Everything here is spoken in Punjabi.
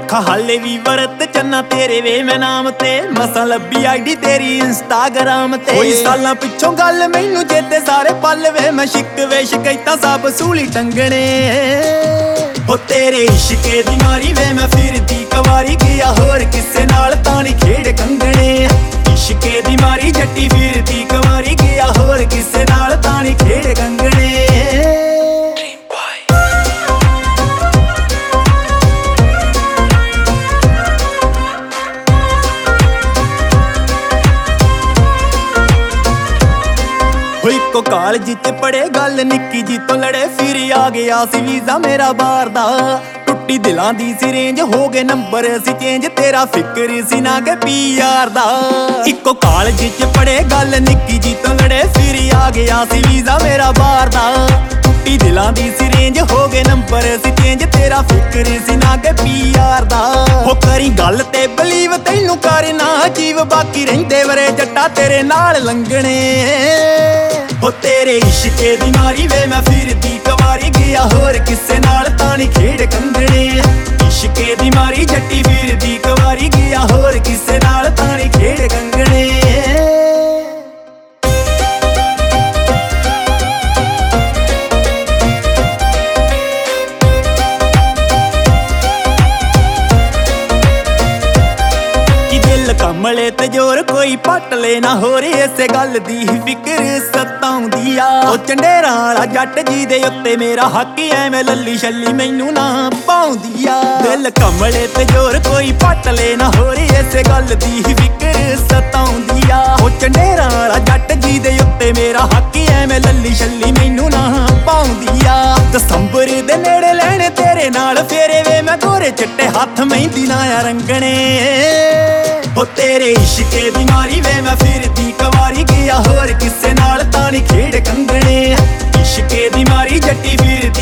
ਰੱਖਾ ਹਾਲੇ ਵੀ ਵਰਤ ਚੰਨਾ ਤੇਰੇ ਵੇ ਮੈਂ ਨਾਮ ਤੇ ਮਸਾਂ ਲੱਭੀ ਆਈਡੀ ਤੇਰੀ ਇੰਸਟਾਗ੍ਰਾਮ ਤੇ ਕੋਈ ਸਾਲਾਂ ਪਿੱਛੋਂ ਗੱਲ ਮੈਨੂੰ ਚੇਤੇ ਸਾਰੇ ਪਲ ਵੇ ਮੈਂ ਸ਼ਿਕਵੇ ਸ਼ਿਕਾਇਤਾਂ ਸਭ ਸੂਲੀ ਟੰਗਣੇ ਹੋ ਤੇਰੇ ਇਸ਼ਕੇ ਦੀ ਮਾਰੀ ਵੇ ਮੈਂ ਫਿਰਦੀ ਕਵਾਰੀ ਗਿਆ ਹੋਰ ਕਿਸੇ ਨਾਲ ਤਾਂ ਨਹੀਂ ਖੇਡ ਕੰਗਣੇ ਇਸ਼ਕੇ ਦੀ ਮਾਰੀ ਜੱਟੀ ਫਿਰਦੀ ਕਵਾਰੀ ਗਿਆ ਹੋਰ ਕਿਸੇ ਨਾਲ ਤਾਂ ਨਹੀਂ ਖੇਡ ਕੰਗਣੇ ਇੱਕੋ ਕਾਲਜ ਚ ਪੜੇ ਗੱਲ ਨਿੱਕੀ ਜੀ ਤੋਂ ਲੜੇ ਫਿਰ ਆ ਗਿਆ ਸੀ ਵੀਜ਼ਾ ਮੇਰਾ ਬਾਹਰ ਦਾ ਟੁੱਟੀ ਦਿਲਾਂ ਦੀ ਸੀ ਰੇਂਜ ਹੋ ਗਏ ਨੰਬਰ ਸੀ ਚੇਂਜ ਤੇਰਾ ਫਿਕਰ ਸੀ ਨਾ ਕਿ ਪੀਆਰ ਦਾ ਇੱਕੋ ਕਾਲਜ ਚ ਪੜੇ ਗੱਲ ਨਿੱਕੀ ਜੀ ਤੋਂ ਲੜੇ ਫਿਰ ਆ ਗਿਆ ਸੀ ਵੀਜ਼ਾ ਮੇਰਾ ਬਾਹਰ ਦਾ ਟੁੱਟੀ ਦਿਲਾਂ ਦੀ ਸੀ ਰੇਂਜ ਹੋ ਗਏ ਨੰਬਰ ਸੀ ਚੇਂਜ ਤੇਰਾ ਫਿਕਰ ਸੀ ਨਾ ਕਿ ਪੀਆਰ ਦਾ ਹੋ ਕਰੀ ਗੱਲ ਤੇ ਬਲੀਵ ਤੈਨੂੰ ਕਰ ਨਾ ਜੀਵ ਬਾਕੀ ਰਹਿੰਦੇ ਵਰੇ ਜੱਟਾ ਤੇਰੇ ਨਾਲ ਲੰਘਣੇ ਹੋ ਤੇਰੇ ਇਸ਼ਕੇ ਦੀ ਮਾਰੀ ਵੇ ਮੈਂ ਫਿਰਦੀ ਕਵਾਰੀ ਗਿਆ ਹੋਰ ਕਿਸੇ ਨਾਲ ਤਾਂ ਨਹੀਂ ਖੇਡ ਕੰਗਣੇ ਇਸ਼ਕੇ ਦੀ ਮਾਰੀ ਜੱਟੀ ਫਿਰਦੀ ਕਵਾਰੀ ਗਿਆ ਹੋਰ ਕਿਸੇ ਨਾਲ ਤਾਂ ਨਹੀਂ ਖੇਡ ਕੰਗਣੇ ਕਮਲੇ ਤੇ ਜੋਰ ਕੋਈ ਪੱਟ ਲੈ ਨਾ ਹੋ ਰਹੀ ਇਸੇ ਗੱਲ ਦੀ ਹੀ ਫਿਕਰ ਸਤਾਉਂਦੀ ਆ ਉਹ ਚੰਡੇਰਾਂ ਵਾਲਾ ਜੱਟ ਜੀ ਦੇ ਉੱਤੇ ਮੇਰਾ ਹੱਕ ਐਵੇਂ ਲੱਲੀ ਛੱਲੀ ਮੈਨੂੰ ਨਾ ਪਾਉਂਦੀ ਆ ਦਿਲ ਕਮਲੇ ਤੇ ਜੋਰ ਕੋਈ ਪੱਟ ਲੈ ਨਾ ਹੋ ਰਹੀ ਇਸੇ ਗੱਲ ਦੀ ਹੀ ਫਿਕਰ ਸਤਾਉਂਦੀ ਆ ਉਹ ਚੰਡੇਰਾਂ ਵਾਲਾ ਜੱਟ ਜੀ ਦੇ ਉੱਤੇ ਮੇਰਾ ਹੱਕ ਐਵੇਂ ਲੱਲੀ ਛੱਲੀ ਮੈਨੂੰ ਨਾ ਪਾਉਂਦੀ ਆ ਦਸੰਬਰ ਦੇ ਨੇੜੇ ਲੈਣੇ ਤੇਰੇ ਨਾਲ ਫੇਰੇ ਵੇ ਮੈਂ ਗੋਰੇ ਚਿੱਟੇ ਹੱਥ ਮਹਿੰਦੀ ਨਾ ਰੰਗਣੇ ਹੋ ਤੇਰੇ ਇਸ਼ਕੇ ਦੀ ਮਾਰੀ ਵੇ ਮੈਂ ਫਿਰਦੀ ਕਵਾਰੀ ਗਿਆ ਹੋਰ ਕਿਸੇ ਨਾਲ ਤਾਂ ਨਹੀਂ ਖੇਡ ਕੰਗਣੇ ਇਸ਼ਕੇ ਦੀ ਮਾਰੀ ਜੱਟੀ ਫਿਰਦੀ